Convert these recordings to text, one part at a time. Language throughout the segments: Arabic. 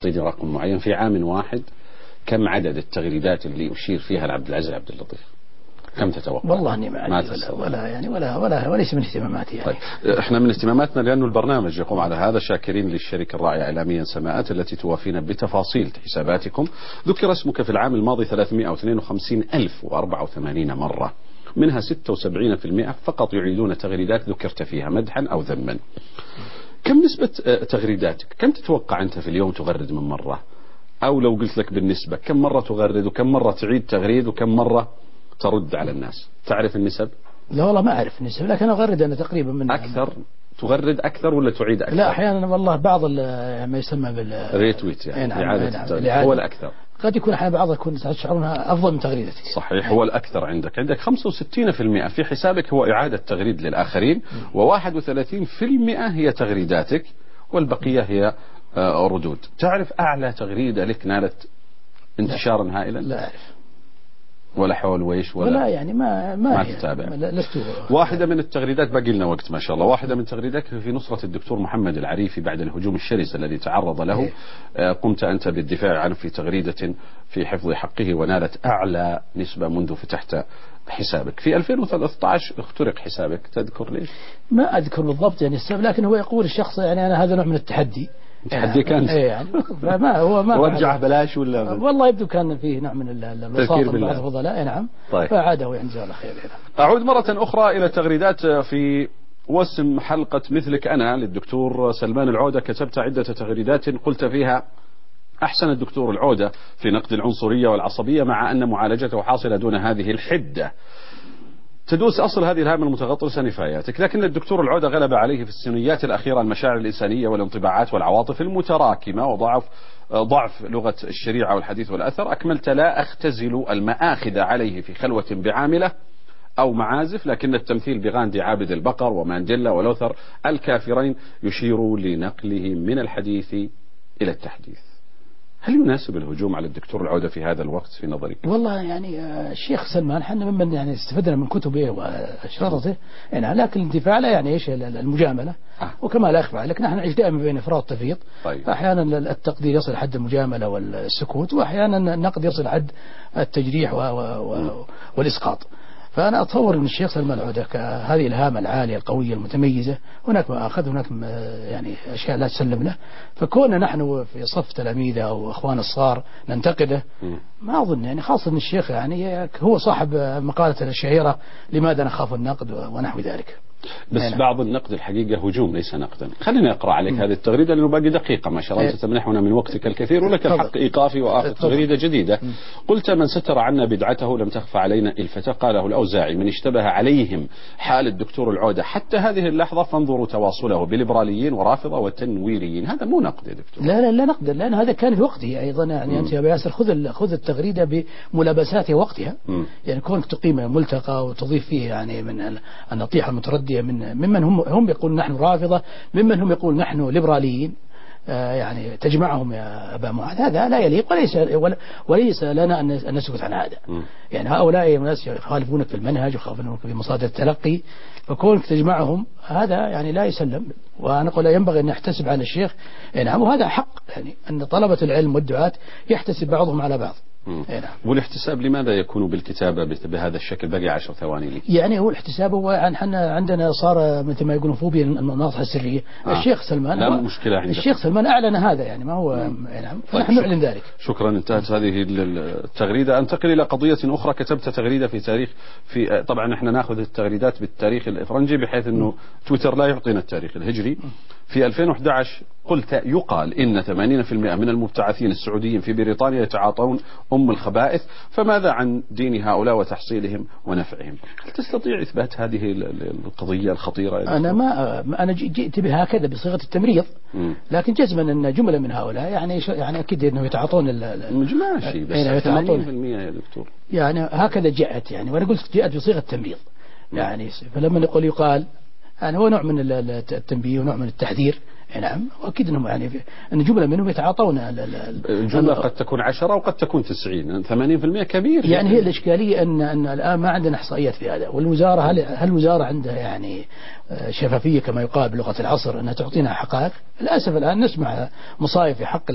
تعطيني رقم معين في عام واحد، كم عدد التغريدات اللي أشير فيها لعبد العزيز عبد اللطيف؟ كم تتوقع؟ والله اني ما ادري ولا وليس من اهتماماتي يعني. طيب احنا من اهتماماتنا لأنه البرنامج يقوم على هذا، شاكرين للشركة الراعية إعلاميا سماءات التي توافينا بتفاصيل حساباتكم. ذكر اسمك في العام الماضي 352,084 مرة، منها 76% فقط يعيدون تغريدات ذكرت فيها مدحا أو ذما. كم نسبة تغريداتك؟ كم تتوقع أنت في اليوم تغرد من مرة؟ أو لو قلت لك بالنسبة، كم مرة تغرد وكم مرة تعيد تغريد وكم مرة ترد على الناس؟ تعرف النسب؟ لا والله ما أعرف النسب، لكن أغرد أنا تقريبا من أكثر. تغرد أكثر ولا تعيد أكثر؟ لا أحيانا والله بعض ما يسمى ريتويت يعني نعم إعادة التغريد هو الأكثر. قد يكون أحيانا بعضها يكون تشعرونها أفضل من تغريدتي. صحيح هو الأكثر عندك 65% في حسابك هو إعادة تغريد للآخرين، و31% هي تغريداتك، والبقية هي ردود. تعرف أعلى تغريدة لك نالت انتشارا هائلا؟ لا أعرف ولا حول ويش ولا يعني ما تتابع. لست واحدة من التغريدات، باقي لنا وقت ما شاء الله، واحدة من تغريداتك في نصرة الدكتور محمد العريفي بعد الهجوم الشرس الذي تعرض له. قمت أنت بالدفاع عنه في تغريدة في حفظ حقه، ونالت أعلى نسبة منذ فتحت حسابك. في 2013 اخترق حسابك، تذكر ليش؟ ما أذكر بالضبط يعني السبب، لكن هو يقول الشخص يعني أنا هذا نوع من التحدي. تحدي كان يعني فما هو ما رجع بلاش ولا والله يبدو كان فيه نوع من الوساطة بعض الفضلاء. نعم. طيب. فعاده يعني جزاه الله خير. أعود مرة أخرى إلى تغريدات في وسم حلقة مثلك أنا للدكتور سلمان العودة. كتبت عدة تغريدات قلت فيها: أحسن الدكتور العودة في نقد العنصرية والعصبية، مع أن معالجته حاصلة دون هذه الحدة. تدوس أصل هذه الهامة المتغطرسة نفاياتك، لكن الدكتور العودة غلب عليه في السنويات الأخيرة المشاعر الإنسانية والانطباعات والعواطف المتراكمة، ضعف لغة الشريعة والحديث والأثر. أكملت: لا أختزل المآخذ عليه في خلوة بعاملة أو معازف، لكن التمثيل بغاندي عابد البقر ومانديلا ولوثر الكافرين يشير لنقله من الحديث إلى التحديث. هل يناسب الهجوم على الدكتور العودة في هذا الوقت في نظرك؟ والله يعني الشيخ سلمان حنا ممن يعني استفدنا من كتبه وأشراطته يعني، لكن الدفاع لا يعني ايش المجاملة. وكما لا يخفى عليك نحن نعيش دائما بين افراط وتفريط. طيب. فاحيانا التقدير يصل حد المجاملة والسكوت، واحيانا النقد يصل حد التجريح والإسقاط. فأنا أتصور أن الشيخ سلمان العودة هذه الهامة العالية القوية المتميزة، هناك ما أخذ، هناك يعني أشياء لا تسلم له. فكوننا نحن في صف تلاميذه أو أخوان الصغار ننتقده، ما أظن يعني، خاصة أن الشيخ يعني هو صاحب مقالة الشهيرة: لماذا نخاف النقد ونحو ذلك. بس بعض النقد الحقيقة هجوم ليس نقدا. خليني أقرأ عليك هذه التغريدة لأنه باقي دقيقة ما شاء الله، أنت تمنحنا من وقتك الكثير ولك الحق إيقافي وآخذ تغريدة جديدة. قلت: من ستر عنا بدعته لم تخفى علينا الفتى. قاله الأوزاعي: من اشتبه عليهم حال الدكتور العودة حتى هذه اللحظة فانظروا تواصله بليبراليين ورافضة وتنويريين. هذا مو نقد يا دكتور. لا نقد، لأن هذا كان في وقته أيضا يعني. أنت يا أبو ياسر خذ التغريدة بملابساتها وقتها. يعني كونك تقيم ملتقى وتضيف فيه يعني من النطيحة المتردية ممن هم يقولون نحن رافضة، ممن هم يقولون نحن ليبراليين، يعني تجمعهم يا أبا معاذ، هذا لا يليق، وليس لنا أن نسكت عن هذا. يعني هؤلاء الناس يخالفونك في المنهج ويخالفونك في مصادر التلقي، فكونك تجمعهم هذا يعني لا يسلم. وأنا أقول ينبغي أن يحتسب على الشيخ. نعم، وهذا حق يعني، أن طلبة العلم والدعاة يحتسب بعضهم على بعض. والاحتساب لماذا يكون بالكتابة بهذا الشكل؟ باقي 10 ثواني لي. يعني هو الاحتساب هو احنا عندنا صار مثل ما يقولون فوبيا الناطحة السرية. الشيخ سلمان لا مشكلة عندك. الشيخ سلمان أعلن هذا يعني، ما هو نعم، فنحن نعلن ذلك. شكرا، انتهت هذه التغريدة. انتقل إلى قضية أخرى. كتبت تغريدة طبعا احنا ناخذ التغريدات بالتاريخ الإفرنجي بحيث انه تويتر لا يعطينا التاريخ الهجري. في 2011 قلت: يقال إن 80% من المبتعثين السعوديين في بريطانيا يتعاطون الخبائث، فماذا عن دين هؤلاء وتحصيلهم ونفعهم؟ هل تستطيع إثبات هذه القضية الخطيرة؟ أنا جئت بها هكذا بصيغة التمريض، لكن جزما أن جملة من هؤلاء يعني أكيد أنه يتعاطون ماشي، بس 80% يا دكتور يعني هكذا جاءت يعني، وأنا قلت جاءت بصيغة التمريض يعني. فلما يقال يعني هو نوع من التنبيه ونوع من التحذير نعم. واكيد انهم يعني ان جمله منهم يتعاطون الجمله قد تكون 10 وقد تكون 90. 80% كبير يعني. هي الاشكاليه ان الان ما عندنا احصائيات في هذا. والوزاره هل الوزاره عندها يعني شفافيه كما يقال بلغه العصر انها تعطينا حقائق؟ للاسف الان نسمع مصايب في حق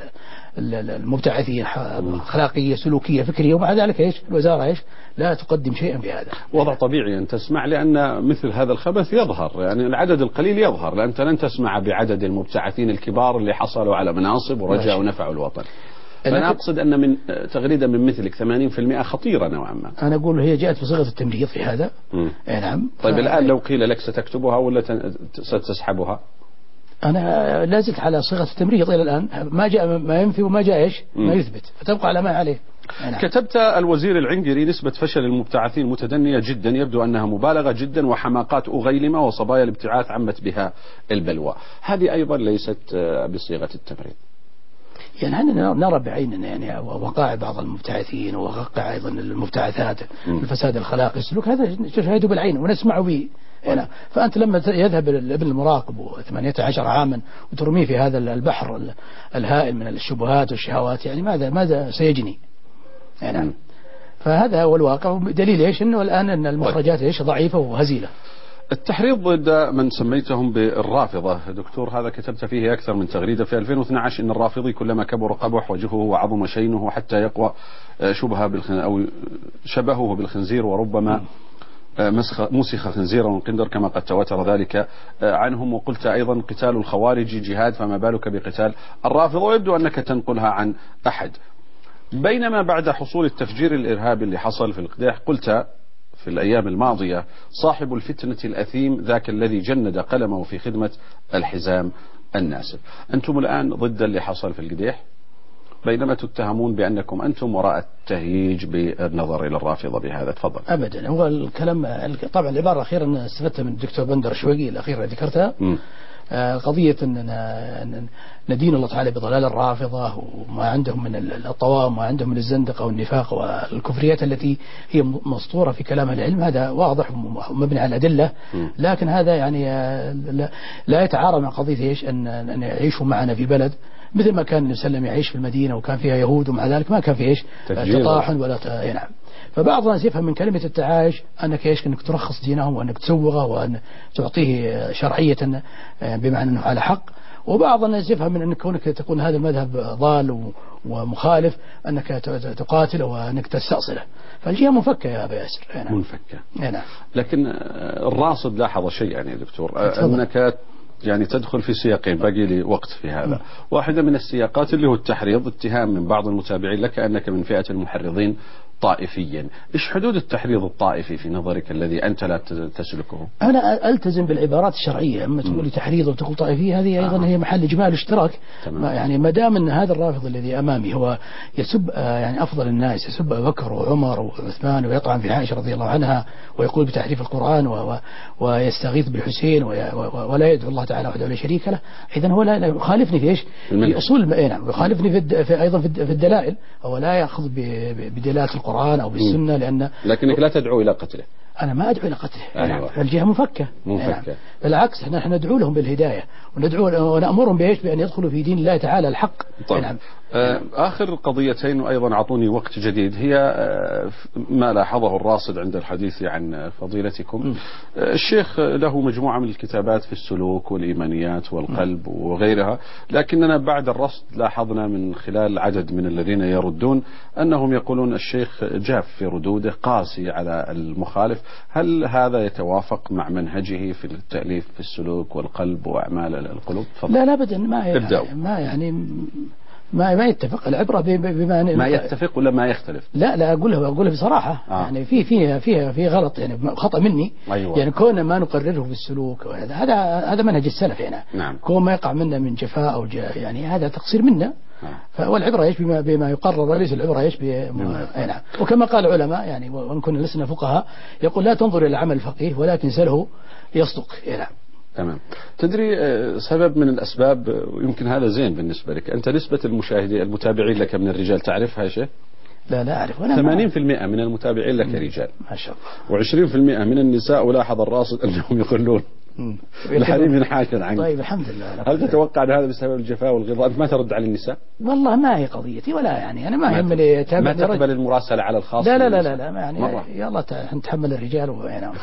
المبتعثين، اخلاقيه سلوكيه فكريه، ومع ذلك ايش الوزاره ايش لا تقدم شيئا في هذا. وضع طبيعي أن تسمع، لأن مثل هذا الخبث يظهر، يعني العدد القليل يظهر، لأنت لن تسمع بعدد المبتعثين الكبار اللي حصلوا على مناصب ورجعوا ونفعوا الوطن. فأنا أقصد أن من تغريدة من مثلك 80% خطيرة نوعا ما. أنا أقول هي جاءت بصيغة التمريض في هذا. نعم. طيب الآن لو قيل لك ستكتبها ولا ستسحبها؟ أنا لازلت على صيغة التمريض إلى الآن، ما جاء ما ينفي وما جاء إيش ما يثبت، فتبقى على ما عليه. نعم. كتبت الوزير العنقري نسبة فشل المبتعثين متدنية جدا، يبدو أنها مبالغة جدا وحماقات أغيلمة وصبايا الابتعاث عمت بها البلوى. هذه أيضا ليست بصيغة التمريض. يعني احنا نرى بعيننا يعني وقائع بعض المبتعثين ووقائع ايضا المبتعثات، الفساد الاخلاقي السلوك، هذا نشاهده بالعين ونسمع به. يعني فانت لما يذهب الابن المراقب 18 عاما وترميه في هذا البحر الهائل من الشبهات والشهوات، يعني ماذا سيجني؟ يعني فهذا هو الواقع. دليل ايش؟ انه الان ان المخرجات ايش ضعيفه وهزيله. التحريض ضد من سميتهم بالرافضة دكتور، هذا كتبت فيه أكثر من تغريدة في 2012. إن الرافضي كلما كبر قبح وجهه وعظم شينه حتى يقوى أو شبهه بالخنزير، وربما مسخ خنزيرا وقندر كما قد تواتر ذلك عنهم. وقلت أيضا قتال الخوارج جهاد، فما بالك بقتال الرافضة؟ ويبدو أنك تنقلها عن أحد. بينما بعد حصول التفجير الإرهابي اللي حصل في القديح قلت في الأيام الماضية صاحب الفتنة الأثيم ذاك الذي جند قلمه في خدمة الحزام الناسف. أنتم الآن ضد اللي حصل في القديح، بينما تتهمون بأنكم أنتم وراء التهييج بالنظر إلى الرافضة بهذا. تفضل. أبدا. هو الكلام طبعا العبارة الأخيرة استفدتها من الدكتور بندر شوقي الأخيرة ذكرتها، قضية أن ندين الله تعالى بضلال الرافضة وما عندهم من الطوام وما عندهم من الزندقة والنفاق والكفريات التي هي مسطورة في كلام العلم. هذا واضح ومبني على الأدلة، لكن هذا يعني لا يتعارض مع قضية إيش أن يعيشوا معنا في بلد مثل ما كان النبي صلى الله عليه وسلم يعيش في المدينة وكان فيها يهود، ومع ذلك ما كان فيه إيش تطاحن ولا نعم. فبعض الناس يفهم من كلمة التعايش أنك إيش أنك ترخص دينهم وأنك تسوغه وأن تعطيه شرعية بمعنى أنه على حق، وبعض الناس يفهم من أنك كونك تكون هذا المذهب ضال ومخالف أنك تقاتله وأنك تستأصله. فالجهة منفكة يا أبا ياسر. منفكة. نعم. لكن الراصد لاحظ شيء يعني يا دكتور، أنك يعني تدخل في سياقين، باقي لي وقت في هذا. واحدة من السياقات اللي هو التحريض، اتهام من بعض المتابعين لك أنك من فئة المحرضين طائفيا. إيش حدود التحريض الطائفي في نظرك الذي أنت لا تسلكه؟ أنا ألتزم بالعبارات الشرعية. أما تقول لي تحريض وتقول طائفية، هذه أيضا هي محل إجماع الاشتراك. يعني ما دام أن هذا الرافض الذي أمامي هو يسب يعني أفضل الناس، يسب أبو بكر وعمر وعثمان ويطعن في عائشة رضي الله عنها ويقول بتحريف القرآن ويستغيث بالحسين ولا يدعو الله تعالى وحده لا شريك له، إذن هو لا يخالفني في إيش؟ في أصول. نعم. يخالفني أيضا في الدلائل. هو لا يأخذ بدلالة القرآن أو بالسنة، لكنك لا تدعو إلى قتله. أنا ما أدعو إلى قتله. أيوة. الجهة منفكة. بالعكس نحن ندعو لهم بالهداية ونأمرهم بإيش؟ بأن يدخلوا في دين الله تعالى الحق. طيب. نعم. آخر قضيتين وأيضا أعطوني وقت جديد، هي ما لاحظه الراصد عند الحديث عن فضيلتكم. الشيخ له مجموعة من الكتابات في السلوك والإيمانيات والقلب وغيرها، لكننا بعد الرصد لاحظنا من خلال عدد من الذين يردون أنهم يقولون الشيخ جاف في ردوده، قاسي على المخالف. هل هذا يتوافق مع منهجه في التأليف في السلوك والقلب وأعمال القلوب؟ لا أبدا. ما يتفق. العبرة بما ما يتفق ولا ما يختلف؟ لا أقولها بصراحة. يعني في غلط، يعني خطأ مني. أيوة. يعني كون ما نقرره في السلوك هذا منهج السلف يعني. نعم. كون ما يقع منا من جفاء أو يعني هذا تقصير منا. والعبرة ايش بما يقرر، وليس العبرة ايش نعم. وكما قال العلماء يعني وان كنا لسنا فقهاء، يقول لا تنظر الى عمل الفقيه ولكن سله يصدق. نعم. تمام. تدري سبب من الأسباب، ويمكن هذا زين بالنسبة لك، أنت نسبة المتابعين لك من الرجال تعرفها يا شيخ؟ لا أعرف. 80% من المتابعين لك رجال ما شاء الله، و20% من النساء. ولاحظ الراصد أنهم يقولون الحريم ينحاشد عنك. طيب الحمد لله. هل تتوقع أن هذا بسبب الجفاء والغضاء؟ أنت ما ترد على النساء؟ والله ما هي قضيتي، ولا يعني أنا ما يهمني ما تقبل المراسلة على الخاص؟ لا يعني يلا نتحمل الرجال وهنا.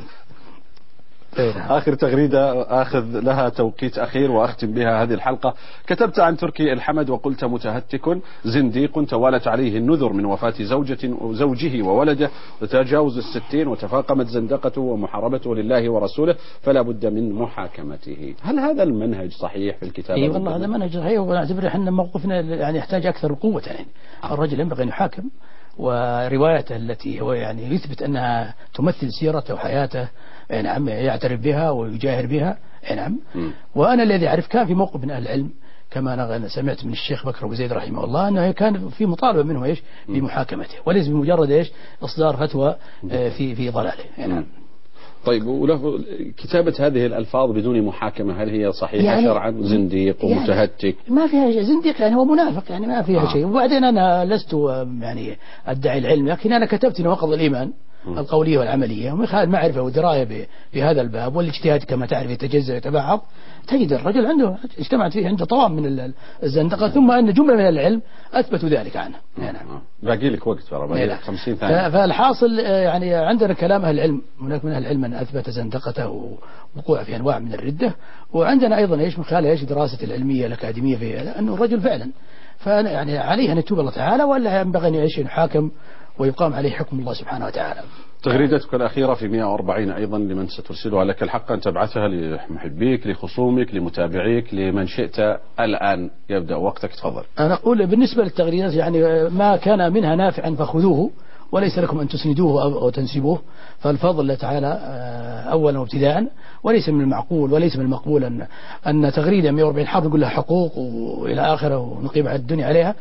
آخر تغريدة آخذ لها توقيت أخير وأختم بها هذه الحلقة. كتبت عن تركي الحمد وقلت متهتك زنديق توالت عليه النذر من وفاة زوجه وولده وتجاوز 60 وتفاقمت زندقته ومحاربته لله ورسوله فلا بد من محاكمته. هل هذا المنهج صحيح في الكتاب؟ اي والله هذا منهج صحيح، ونعتبر احنا موقفنا يعني يحتاج أكثر قوة. يعني الرجل ينبغي أن يحاكم، وروايته التي هو يعني يثبت أنها تمثل سيرته وحياته نعم يعترف بها ويجاهر بها نعم. وأنا الذي أعرف كان في موقف من أهل العلم كما أنا سمعت من الشيخ بكر أبو زيد رحمه الله أنه كان في مطالبة منه إيش بمحاكمته، وليس بمجرد إيش إصدار فتوى في ضلاله نعم. طيب، وله كتابة هذه الألفاظ بدون محاكمة هل هي صحيحة يعني شرعا؟ زنديق ومتهتك يعني ما فيها شيء، زنديق يعني هو منافق يعني ما فيها شيء. وبعدين أنا لست يعني أدعي العلم، لكن أنا كتبت نواقض الإيمان القولية والعملية، ومن خلال معرفة ودراية بهذا الباب والاجتهاد كما تعرف يتجزأ ويتبعض، تجد الرجل عنده اجتمعت فيه عنده طوام من الزندقة، ثم أن جملة من العلم أثبتوا ذلك عنه. باقي لك وقت ترى، باقي لك 50 ثانية. فالحاصل يعني عندنا كلام أهل العلم، هناك من أهل العلم من أثبت زندقته ووقوع في أنواع من الردة، وعندنا أيضا إيش من خلال إيش دراسة العلمية الأكاديمية في أنه الرجل فعلا يعني عليه أن يتوب الله تعالى، ولا ينبغي أن يحاكم ويقام عليه حكم الله سبحانه وتعالى. تغريدتك الأخيرة في 140 أيضا لمن سترسلها لك الحق أن تبعثها لمحبيك لخصومك لمتابعيك لمن شئت. الآن يبدأ وقتك، تفضل. أنا أقول بالنسبة للتغريدات يعني ما كان منها نافعا فخذوه، وليس لكم أن تسندوه أو تنسبوه، فالفضل الله تعالى أولا وابتداء، وليس من المعقول وليس من المقبول أن تغريدة 140 حرف نقول لها حقوق وإلى آخره ونقيم على الدنيا عليها،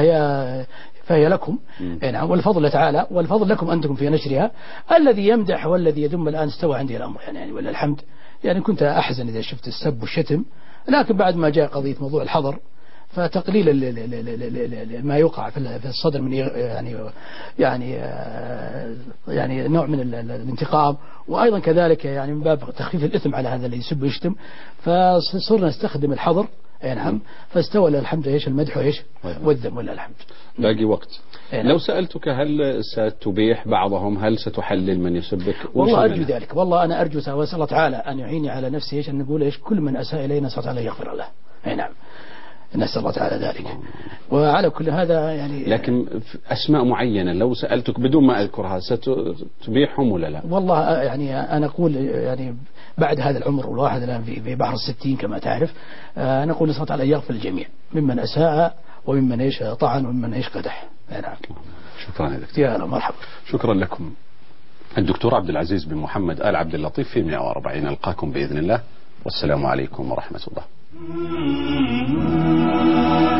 فهي لكم يعني، والفضل تعالى والفضل لكم أنتم في نشرها. الذي يمدح والذي يذم الآن استوى عندي الأمر يعني ولا الحمد. يعني كنت أحزن إذا شفت السب والشتم، لكن بعد ما جاء قضية موضوع الحظر فتقليل ما يوقع في الصدر من يعني نوع من الانتقام، وأيضا كذلك يعني من باب تخفيف الإثم على هذا اللي يسب ويشتم، فصرنا نستخدم الحظر نعم، فاستوى الحمد ايش المدح وايش والذم ولا الحمد. باقي وقت. لو سألتك هل ستبيح بعضهم، هل ستحلل من يسبك؟ والله أرجو ذلك، والله أنا أرجو وأسأل الله تعالى أن يعيني على نفسي ايش أن نقول ايش كل من أساء إلينا نسأل الله يغفر له نعم، نسأل الله تعالى ذلك. وعلى كل هذا يعني لكن أسماء معينة لو سألتك بدون ما أذكرها ستبيحهم ولا لا؟ والله يعني أنا أقول يعني بعد هذا العمر والواحد الآن في بحر 60 كما تعرف، أنا أقول نسأل الله تعالى يغفر الجميع ممن أساء وممن ايش طعن وممن ايش قدح نعم. شكرا يا دكتور. يا مرحبا. شكرا لكم. الدكتور عبد العزيز بن محمد آل عبد اللطيف في 140. ألقاكم بإذن الله، والسلام عليكم ورحمة الله.